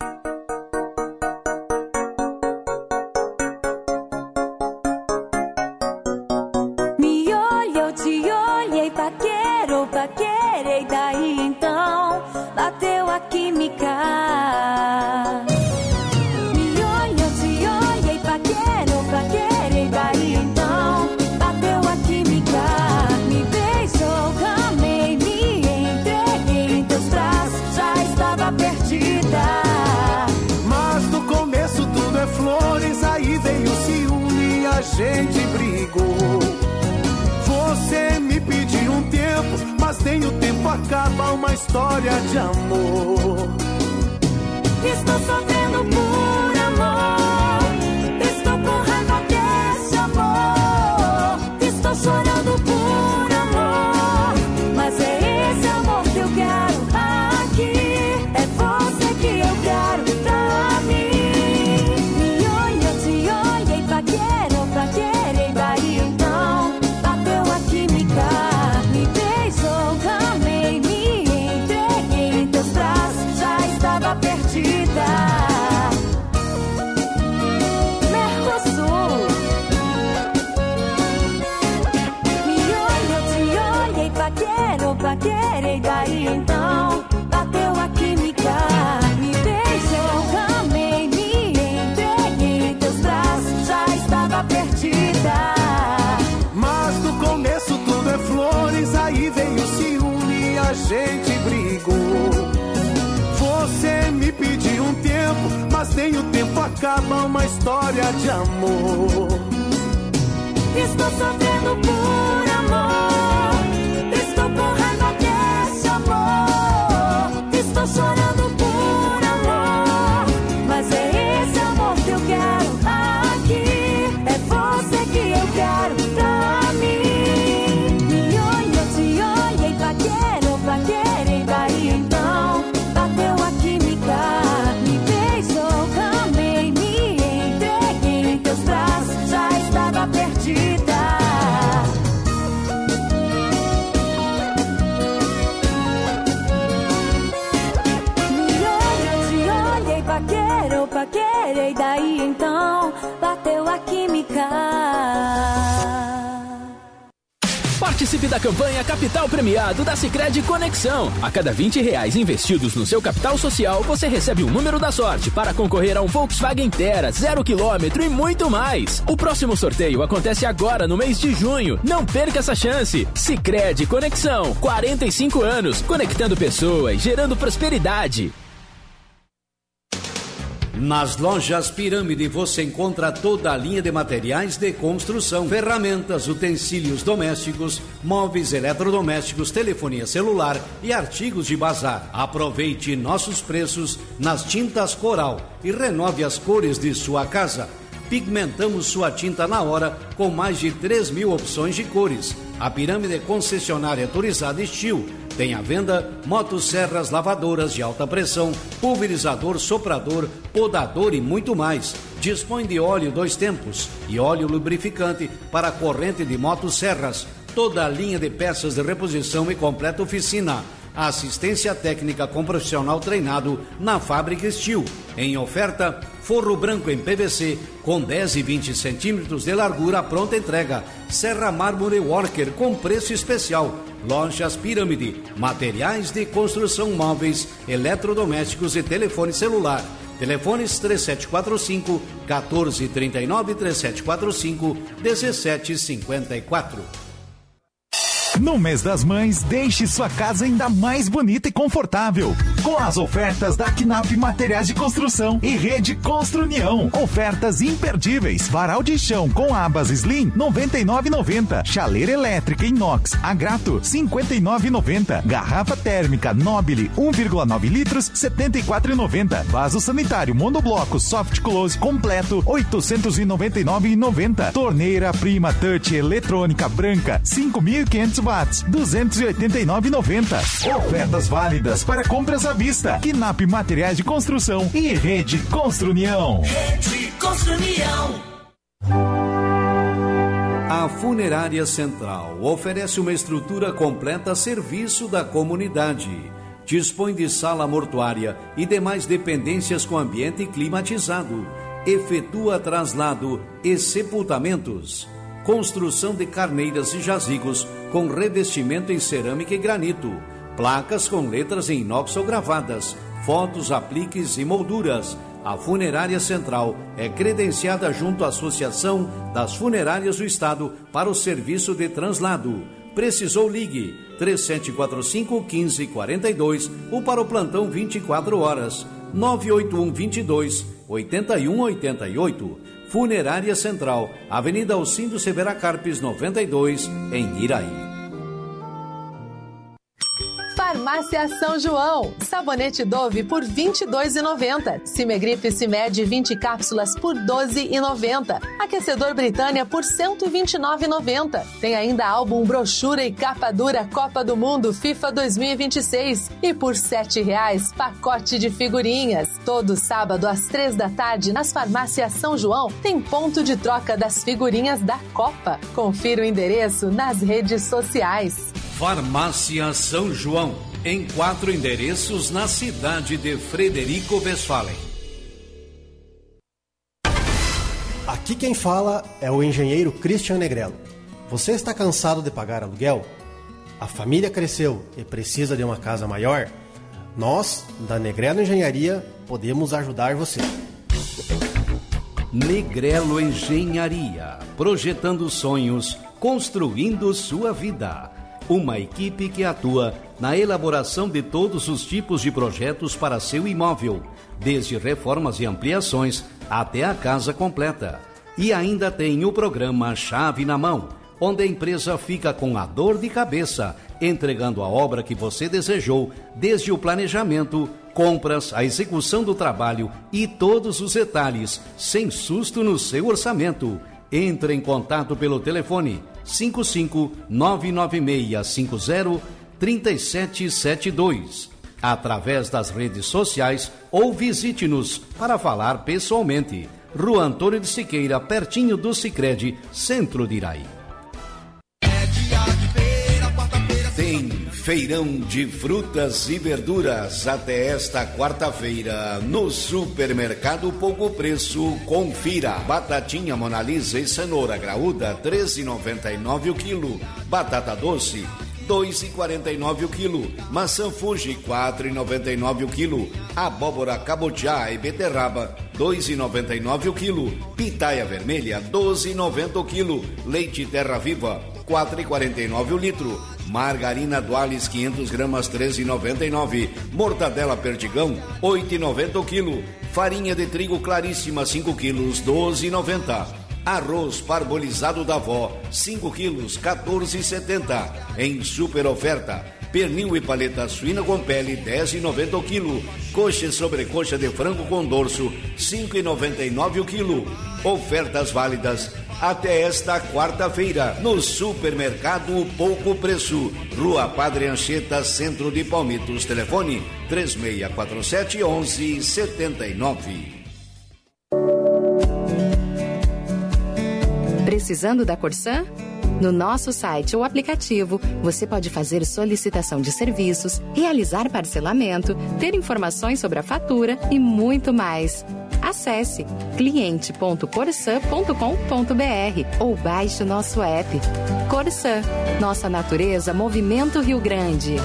Speaker 15: Me olha, eu te olhei, paquero, paquerei, daí então bateu a química. Me olha, eu te olhei, paquero, paquerei, daí então bateu a química. Me beijou, amei, me entreguei em teus braços, já estava perdida.
Speaker 11: Mas no começo tudo é flores, aí veio o ciúme e a gente brigou. Você me pediu um tempo, mas nem o tempo acaba uma história de amor.
Speaker 15: Estou sofrendo por amor, estou com raiva desse amor. Estou chorando por amor, mas é esse amor que eu quero aqui. É você que eu quero pra mim. Me olha, eu te olhei, paquero, paquerei, daí então bateu a química. Me beijou, amei, me entreguei em teus braços, já estava perdida. Mercosul. Me olha, eu te olhei, paquero, paquerei, daí então bateu a química. Me beijou, amei, me entreguei em teus braços, já estava perdida.
Speaker 11: Mas no começo tudo é flores, aí veio o ciúme e a gente
Speaker 1: gente brigou. Você me pediu um tempo, mas nem o tempo acaba uma história de amor.
Speaker 15: Estou sofrendo por amor, estou com raiva desse amor. Estou chorando por amor, mas é esse amor que eu quero aqui. É você que eu quero pra mim. Me olha, te olhei, paquero, paquerei, daí então bateu a química. Me beijou, amei, me entreguei em teus braços, já estava perdida. Paquero, paquerei, daí então bateu a química.
Speaker 16: Participe da campanha Capital Premiado da Sicredi Conexão. A cada vinte reais investidos no seu capital social, você recebe um número da sorte para concorrer a um Volkswagen Terra, zero quilômetro e muito mais. O próximo sorteio acontece agora no mês de junho. Não perca essa chance. Sicredi Conexão, quarenta e cinco anos, conectando pessoas, gerando prosperidade.
Speaker 6: Nas lojas Pirâmide você encontra toda a linha de materiais de construção, ferramentas, utensílios domésticos, móveis eletrodomésticos, telefonia celular e artigos de bazar. Aproveite nossos preços nas tintas Coral e renove as cores de sua casa. Pigmentamos sua tinta na hora com mais de três mil opções de cores. A Pirâmide concessionária autorizada Estil. Tem à venda motosserras, lavadoras de alta pressão, pulverizador, soprador, podador e muito mais. Dispõe de óleo dois tempos e óleo lubrificante para corrente de motosserras. Toda a linha de peças de reposição e completa oficina. Assistência técnica com profissional treinado na Fábrica Estil. Em oferta, forro branco em P V C com dez e vinte centímetros de largura, pronta entrega. Serra Mármore Worker com preço especial. Lojas Pirâmide, materiais de construção móveis, eletrodomésticos e telefone celular. Telefones três sete quatro cinco, um quatro três nove, três sete quatro cinco, um sete cinco quatro.
Speaker 17: No mês das mães, deixe sua casa ainda mais bonita e confortável. Com as ofertas da Knapp Materiais de Construção e Rede Construnião. Ofertas imperdíveis. Varal de chão com abas Slim, noventa e nove reais e noventa centavos. Chaleira elétrica inox Agrato, cinquenta e nove reais e noventa centavos. Garrafa térmica Nobile, um vírgula nove litros, setenta e quatro reais e noventa centavos. Vaso sanitário monobloco Soft Close completo, oitocentos e noventa e nove reais e noventa centavos. Torneira Prima Touch eletrônica branca, cinco mil e quinhentos watts, duzentos e oitenta e nove reais e noventa centavos. Ofertas válidas para compras à vista. Knapp Materiais de Construção e Rede Construnião.
Speaker 15: Rede Construnião.
Speaker 6: A Funerária Central oferece uma estrutura completa a serviço da comunidade. Dispõe de sala mortuária e demais dependências com ambiente climatizado. Efetua traslado e sepultamentos. Construção de carneiras e jazigos com revestimento em cerâmica e granito. Placas com letras em inox ou gravadas. Fotos, apliques e molduras. A Funerária Central é credenciada junto à Associação das Funerárias do Estado para o serviço de translado. Precisou, ligue três sete quatro cinco, um cinco quatro dois ou para o plantão vinte e quatro horas nove oito um, dois dois, oito um oito oito. Funerária Central, Avenida Alcindo Severa Carpes, noventa e dois, em Iraí.
Speaker 18: Farmácia São João. Sabonete Dove por vinte e dois reais e noventa centavos. Cimegripe Cimed vinte cápsulas por doze reais e noventa centavos. Aquecedor Britânia por cento e vinte e nove reais e noventa centavos. Tem ainda álbum, brochura e capa dura Copa do Mundo FIFA dois mil e vinte e seis. E por sete reais, pacote de figurinhas. Todo sábado às três da tarde, nas Farmácias São João, tem ponto de troca das figurinhas da Copa. Confira o endereço nas redes sociais.
Speaker 6: Farmácia São João, em quatro endereços na cidade de Frederico Westphalen.
Speaker 19: Aqui quem fala é o engenheiro Christian Negrello. Você está cansado de pagar aluguel? A família cresceu e precisa de uma casa maior? Nós, da Negrello Engenharia, podemos ajudar você.
Speaker 6: Negrello Engenharia, projetando sonhos, construindo sua vida. uma equipe que atua na elaboração de todos os tipos de projetos para seu imóvel, desde reformas e ampliações até a casa completa. E ainda tem o programa Chave na Mão, onde a empresa fica com a dor de cabeça, entregando a obra que você desejou, desde o planejamento, compras, a execução do trabalho e todos os detalhes, sem susto no seu orçamento. Entre em contato pelo telefone cinco cinco nove nove seis cinco zero três sete sete dois, através das redes sociais ou visite-nos para falar pessoalmente. Rua Antônio de Siqueira, pertinho do Sicredi, centro de Iraí. Tem feirão de frutas e verduras até esta quarta-feira no Supermercado Pouco Preço. Confira: batatinha Mona Lisa e cenoura graúda treze reais e noventa e nove centavos o quilo, batata doce dois reais e quarenta e nove centavos o quilo, maçã Fuji quatro reais e noventa e nove centavos o quilo, abóbora cabotiá e beterraba dois reais e noventa e nove centavos o quilo, pitaia vermelha doze reais e noventa centavos o quilo, leite Terra Viva quatro reais e quarenta e nove centavos o litro, margarina Duales quinhentas gramas treze reais e noventa e nove centavos, mortadela Perdigão oito reais e noventa centavos o quilo, farinha de trigo Claríssima cinco quilos doze reais e noventa centavos. Arroz parbolizado da Avó, cinco quilos, quatorze reais e setenta centavos. Em super oferta, pernil e paleta suína com pele, dez reais e noventa centavos o quilo. Coxa e sobrecoxa de frango com dorso, cinco reais e noventa e nove centavos o quilo. Ofertas válidas até esta quarta-feira no Supermercado Pouco Preço. Rua Padre Anchieta, centro de Palmitos. Telefone três seis quatro sete, onze sete nove.
Speaker 20: Precisando da Corsan? No nosso site ou aplicativo, você pode fazer solicitação de serviços, realizar parcelamento, ter informações sobre a fatura e muito mais. Acesse cliente ponto corsan ponto com ponto br ou baixe o nosso app. Corsan, nossa natureza, Movimento Rio Grande.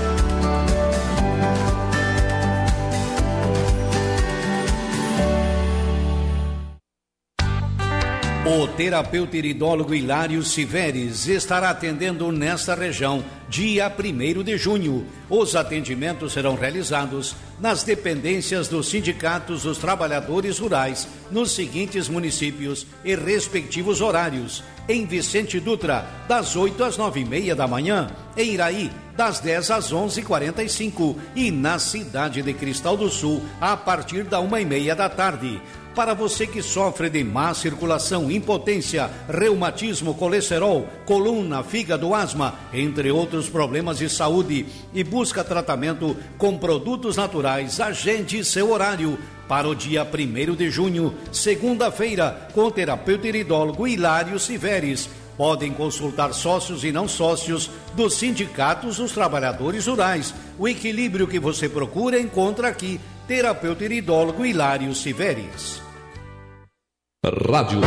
Speaker 6: O terapeuta iridólogo Hilário Siveres estará atendendo nesta região dia primeiro de junho. Os atendimentos serão realizados nas dependências dos sindicatos dos trabalhadores rurais nos seguintes municípios e respectivos horários: em Vicente Dutra, das oito às nove e meia da manhã, em Iraí, das dez às onze e quarenta e cinco e na cidade de Cristal do Sul, a partir da uma e meia da tarde. Para você que sofre de má circulação, impotência, reumatismo, colesterol, coluna, fígado, asma, entre outros problemas de saúde, e busca tratamento com produtos naturais, agende seu horário para o dia primeiro de junho, segunda-feira, com o terapeuta iridólogo Hilário Siveres. Podem consultar sócios e não sócios dos sindicatos dos trabalhadores rurais. O equilíbrio que você procura encontra aqui. Terapeuta iridólogo Hilário Siveres.
Speaker 12: Rádio.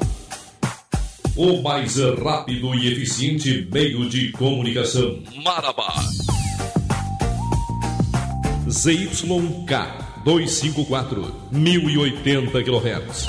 Speaker 12: O mais rápido e eficiente meio de comunicação. Marabá. Z Y K duzentos e cinquenta e quatro, mil e oitenta quilohertz.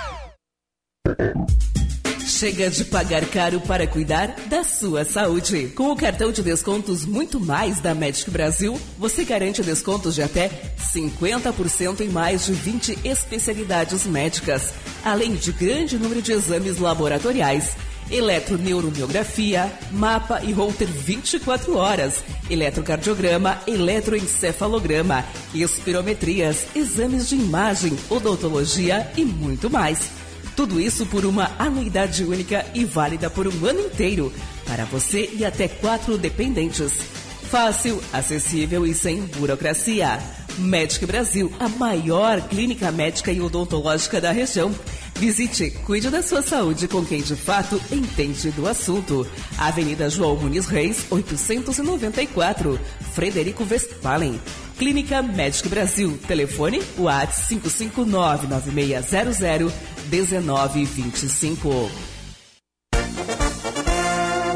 Speaker 8: Chega de pagar caro para cuidar da sua saúde. Com o cartão de descontos Muito Mais da Médico Brasil, você garante descontos de até cinquenta por cento em mais de vinte especialidades médicas, além de grande número de exames laboratoriais, eletroneuromiografia, mapa e holter vinte e quatro horas, eletrocardiograma, eletroencefalograma, espirometrias, exames de imagem, odontologia e muito mais. Tudo isso por uma anuidade única e válida por um ano inteiro, para você e até quatro dependentes. Fácil, acessível e sem burocracia. Médico Brasil, a maior clínica médica e odontológica da região. Visite, cuide da sua saúde com quem de fato entende do assunto. Avenida João Muniz Reis, oitocentos e noventa e quatro, Frederico Westphalen. Clínica Médico Brasil. Telefone WhatsApp cinco cinco nove nove seis zero zero um nove dois cinco.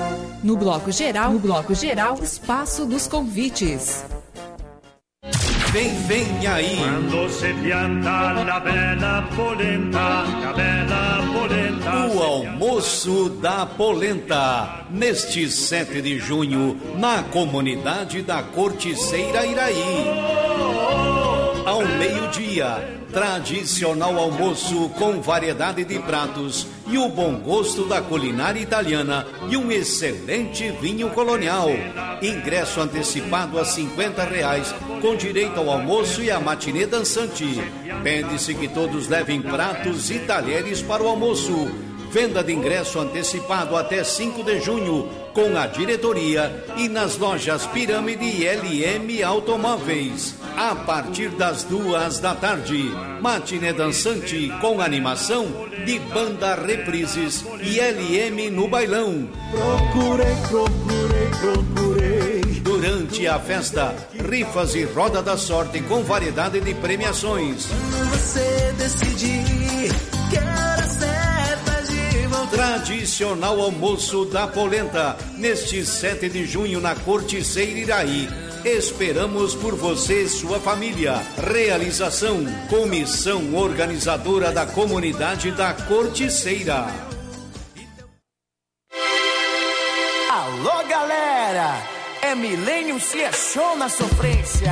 Speaker 21: No bloco geral, no bloco geral, espaço dos convites.
Speaker 6: vem, vem aí.
Speaker 21: Quando se pianta la bella polenta, la bella polenta.
Speaker 6: O almoço da polenta, neste sete de junho, na comunidade da Corticeira Iraí. Ao meio-dia, tradicional almoço com variedade de pratos e o bom gosto da culinária italiana e um excelente vinho colonial. Ingresso antecipado a cinquenta reais, com direito ao almoço e à matinê dançante. Pede-se que todos levem pratos e talheres para o almoço. Venda de ingresso antecipado até cinco de junho, com a diretoria e nas lojas Pirâmide e L M Automóveis. A partir das duas da tarde, matinê dançante com animação de banda Reprises e L M no bailão.
Speaker 1: Procurei, procurei, procurei.
Speaker 6: Durante a festa, rifas e roda da sorte com variedade de premiações.
Speaker 1: Quando você decidir que era certa de voltar.
Speaker 6: Tradicional almoço da polenta, neste sete de junho na Corticeira Iraí. Esperamos por você e sua família. Realização: Comissão Organizadora da Comunidade da Corticeira.
Speaker 1: Alô, galera! É Millennium se é show na sofrência.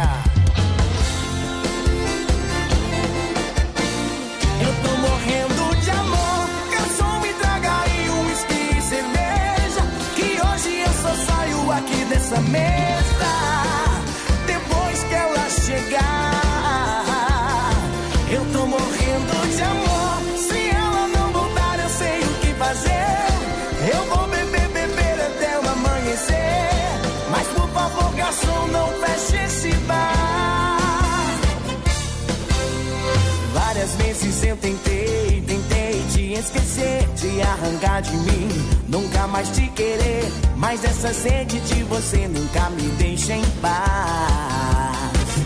Speaker 1: Eu tô morrendo de amor. Garçom, me traga aí um whisky e cerveja, que hoje eu só saio aqui dessa mesa depois que ela chegar. Eu tô morrendo de amor. Se ela não voltar, eu sei o que fazer. Eu vou beber, beber até o amanhecer. Mas por favor, garçom, não feche esse bar. Várias vezes eu tentei, tentei te esquecer, te arrancar de mim, nunca mais te querer. Mas essa sede de você nunca me deixa em paz.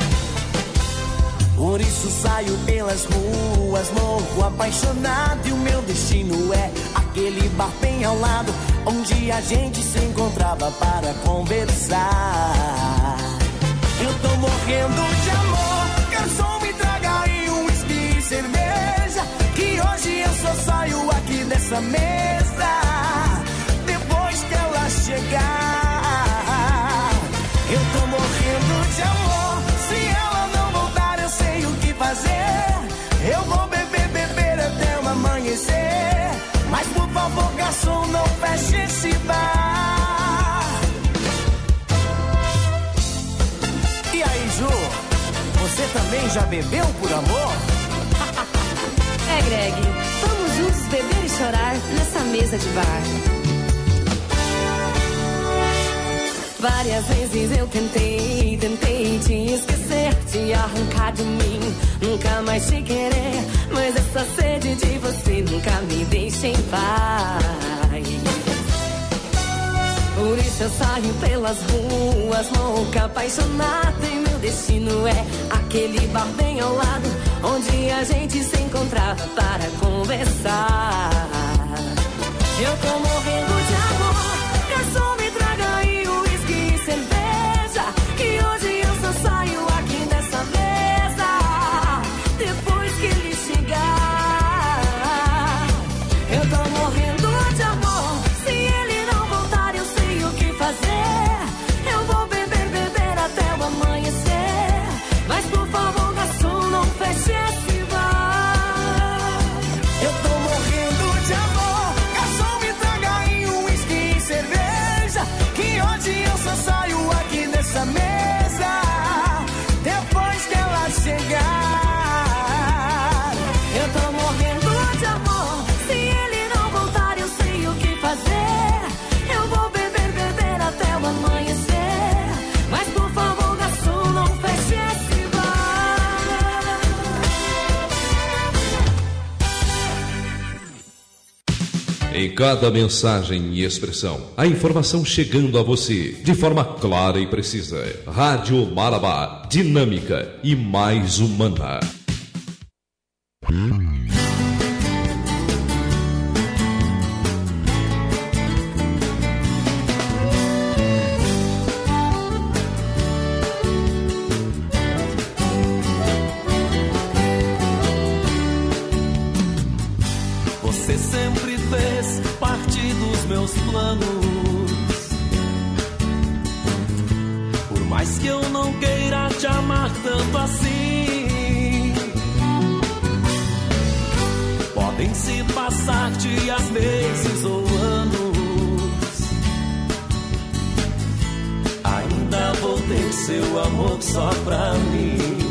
Speaker 1: Por isso saio pelas ruas, louco, apaixonado. E o meu destino é aquele bar bem ao lado, onde a gente se encontrava para conversar. Eu tô morrendo de amor. Garçom, me traga aí um whisky e cerveja, que hoje eu só saio aqui dessa mesa depois que ela chegar. Eu tô morrendo de amor. Se ela não voltar, eu sei o que fazer. Eu vou beber, beber até o amanhecer. Mas por favor, garçom, não feche esse bar. E aí, Ju? Você também já bebeu por amor?
Speaker 22: É, Greg, vamos juntos beber e chorar nessa mesa de bar. Várias vezes eu tentei, tentei te esquecer, te arrancar de mim, nunca mais te querer. Mas essa sede de você nunca me deixa em paz. Por isso eu saio pelas ruas, louca, apaixonada. E meu destino é aquele bar bem ao lado, onde a gente se encontrava para conversar. Eu tô morrendo de amor. Garçom, me traga aí o whisky e cerveja, que hoje eu só saio aqui dessa mesa depois que ele chegar. Eu tô morrendo de amor. Se ele não voltar, eu sei o que fazer. Eu vou beber, beber até o amanhecer. Mas por favor, garçom, não feche esse bar.
Speaker 1: Eu tô morrendo de amor. Garçom, me traga aí um whisky e cerveja, que hoje eu só saio aqui dessa mesa depois que ela chegar.
Speaker 22: Eu tô morrendo de amor. Se ele não voltar, eu sei o que fazer. Eu vou beber, beber até o amanhecer. Mas por favor, garçom, não feche esse bar.
Speaker 12: Em cada mensagem e expressão, a informação chegando a você de forma clara e precisa. Rádio Marabá, dinâmica e mais humana.
Speaker 11: mas que eu não queira te amar tanto assim. Podem se passar dias, meses ou anos, ainda vou ter seu amor só pra mim.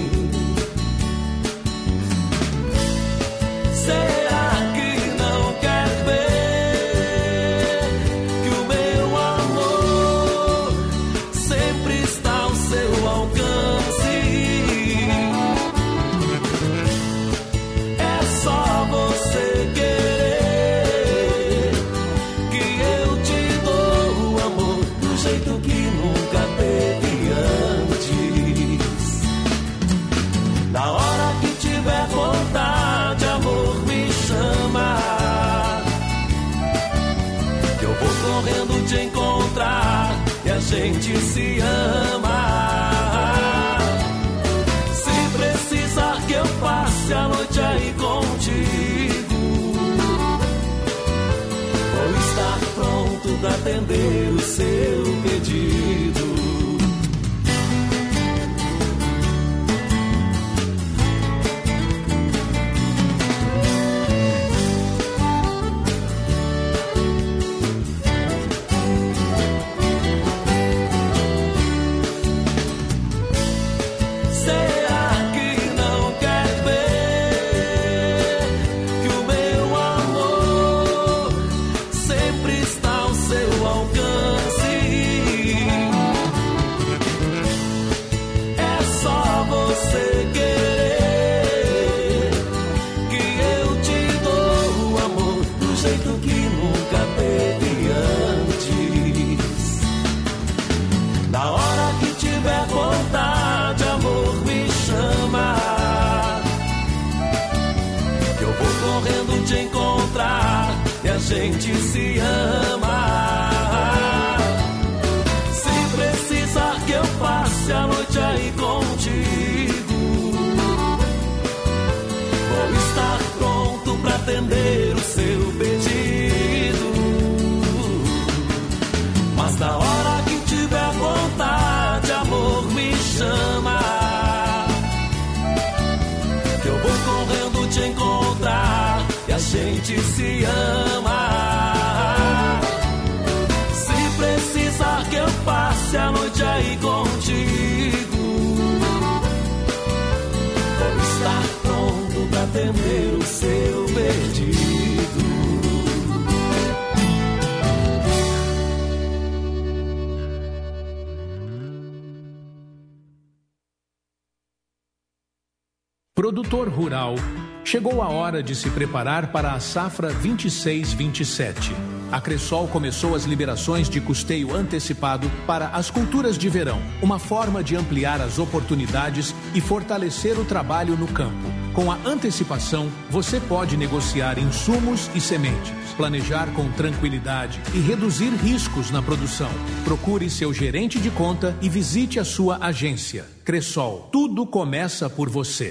Speaker 11: Será que não quer ver que o meu amor sempre está ao seu alcance? É só você querer que eu te dou o amor do jeito que nunca teve antes. Na hora que tiver vontade, amor, me chama, que eu vou correndo te encontrar e a gente se ama. Se precisar que eu passe a noite aí contigo, vou estar pronto pra atender o seu pedido. Gente se ama. Se precisar que eu passe a noite aí contigo, vou estar pronto pra atender o seu pedido. Mas na hora que tiver vontade, amor, me chama, que eu vou correndo te encontrar e a gente se ama. Se precisar que eu passe a noite aí contigo, vou estar pronto pra atender o seu pedido.
Speaker 3: Produtor rural, chegou a hora de se preparar para a safra vinte e seis vinte e sete. A Cressol começou as liberações de custeio antecipado para as culturas de verão, uma forma de ampliar as oportunidades e fortalecer o trabalho no campo. Com a antecipação, você pode negociar insumos e sementes, planejar com tranquilidade e reduzir riscos na produção. Procure seu gerente de conta e visite a sua agência. Cressol, tudo começa por você.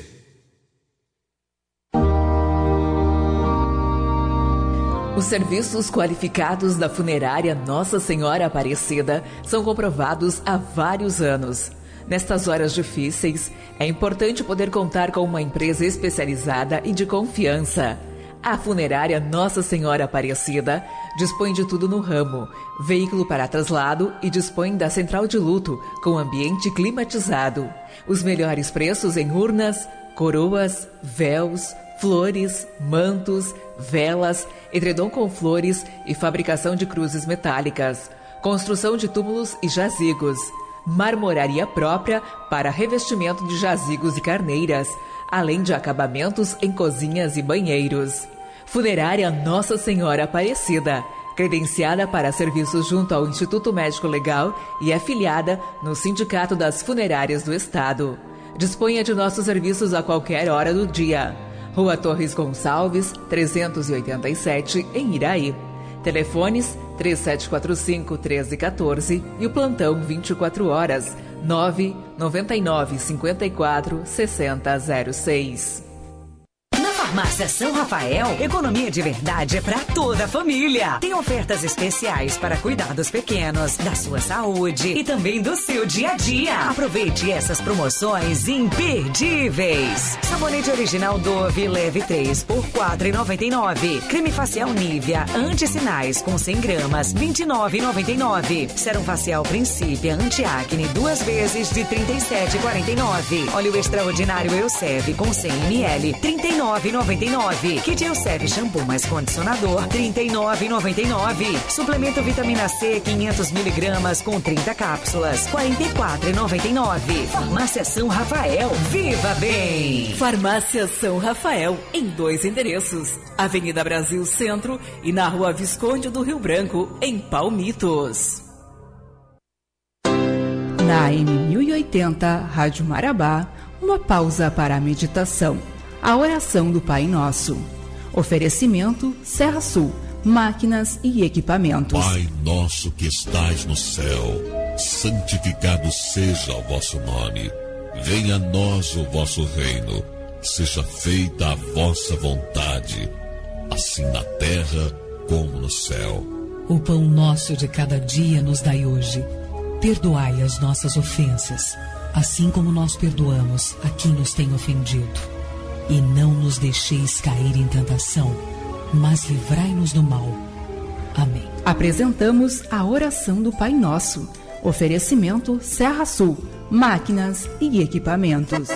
Speaker 8: Os serviços qualificados da funerária Nossa Senhora Aparecida são comprovados há vários anos. Nestas horas difíceis, é importante poder contar com uma empresa especializada e de confiança. A funerária Nossa Senhora Aparecida dispõe de tudo no ramo, veículo para traslado e dispõe da central de luto com ambiente climatizado. Os melhores preços em urnas, coroas, véus, flores, mantos, velas, edredom com flores e fabricação de cruzes metálicas, construção de túmulos e jazigos, marmoraria própria para revestimento de jazigos e carneiras, além de acabamentos em cozinhas e banheiros. Funerária Nossa Senhora Aparecida, credenciada para serviços junto ao Instituto Médico Legal e afiliada no Sindicato das Funerárias do Estado. Disponha de nossos serviços a qualquer hora do dia. Rua Torres Gonçalves, trezentos e oitenta e sete, em Iraí. Telefones três sete quatro cinco, um três um quatro e o plantão vinte e quatro horas, nove nove nove, cinquenta e quatro, sessenta zero seis.
Speaker 22: Na
Speaker 4: Farmácia São Rafael, economia de verdade é para toda a família. Tem ofertas especiais para cuidar dos pequenos, da sua saúde e também do seu dia a dia. Aproveite essas promoções imperdíveis. Sabonete original Dove leve três por quatro reais e noventa e nove centavos. Creme facial Nivea anti-sinais com cem gramas, vinte e nove reais e noventa e nove centavos. Sérum facial Princípia anti-acne duas vezes de trinta e sete reais e quarenta e nove centavos. Óleo extraordinário Elseve com cem mililitros, trinta e nove reais e noventa e nove centavos. Kit Elseve shampoo mais condicionador, trinta e nove reais e noventa e nove centavos. Suplemento vitamina C quinhentos miligramas com trinta cápsulas, quarenta e quatro reais e noventa e nove centavos. Farmácia São Rafael, viva bem!
Speaker 8: Farmácia São Rafael, em dois endereços. Avenida Brasil Centro e na Rua Visconde do Rio Branco, em Palmitos.
Speaker 5: Na A M mil e oitenta, Rádio Marabá, uma pausa para a meditação. A oração do Pai Nosso. Oferecimento Serra Sul, máquinas e equipamentos.
Speaker 23: Pai nosso que estais no céu, santificado seja o vosso nome. Venha a nós o vosso reino. Seja feita a vossa vontade, assim na terra como no céu.
Speaker 24: O pão nosso de cada dia nos dai hoje. Perdoai as nossas ofensas, assim como nós perdoamos a quem nos tem ofendido. E não nos deixeis cair em tentação, mas livrai-nos do mal. Amém.
Speaker 5: Apresentamos a oração do Pai Nosso. Oferecimento Serra Sul, máquinas e equipamentos.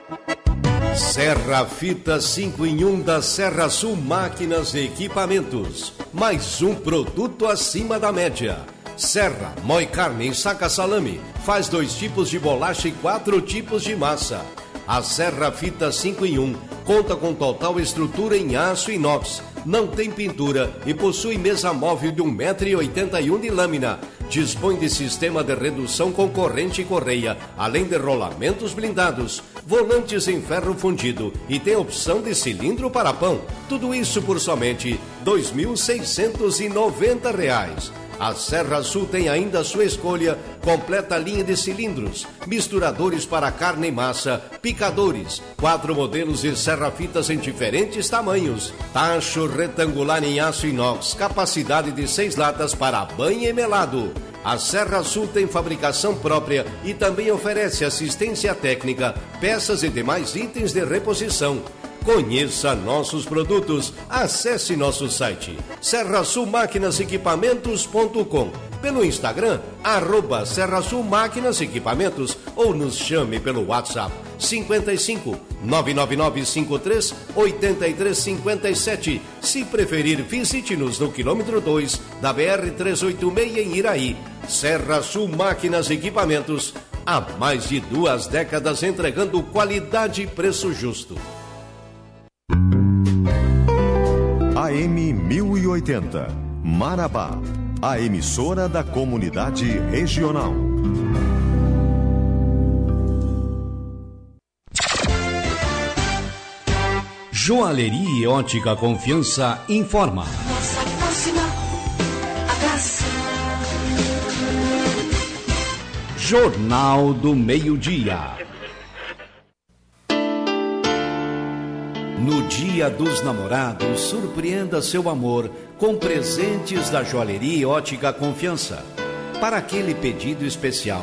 Speaker 25: Serra Fita cinco em um da Serra Sul Máquinas e Equipamentos. Mais um produto acima da média. Serra, moe carne, saca salame, faz dois tipos de bolacha e quatro tipos de massa. A Serra Fita cinco em um conta com total estrutura em aço inox, não tem pintura e possui mesa móvel de um metro e oitenta e um de lâmina. Dispõe de sistema de redução com corrente e correia, além de rolamentos blindados, volantes em ferro fundido e tem opção de cilindro para pão. Tudo isso por somente dois mil seiscentos e noventa reais. A Serra Sul tem ainda a sua escolha, completa linha de cilindros, misturadores para carne e massa, picadores, quatro modelos de serra-fitas em diferentes tamanhos, tacho retangular em aço inox, capacidade de seis latas para banho e melado. A Serra Sul tem fabricação própria e também oferece assistência técnica, peças e demais itens de reposição. Conheça nossos produtos, acesse nosso site serra sul máquinas equipamentos ponto com, pelo Instagram, arroba Serra Sul Máquinas Equipamentos ou nos chame pelo WhatsApp cinquenta e cinco, nove nove nove cinco três, oito três cinco sete. Se preferir, visite-nos no quilômetro dois da B R trezentos e oitenta e seis em Iraí. Serra Sul Máquinas e Equipamentos, há mais de duas décadas entregando qualidade e preço justo.
Speaker 26: A M mil e oitenta, Marabá, a emissora da comunidade regional.
Speaker 6: Joalheria e Ótica Confiança informa.
Speaker 15: Nossa próxima atração.
Speaker 6: Jornal do Meio-Dia. No Dia dos Namorados, surpreenda seu amor com presentes da Joalheria e Ótica Confiança. Para aquele pedido especial,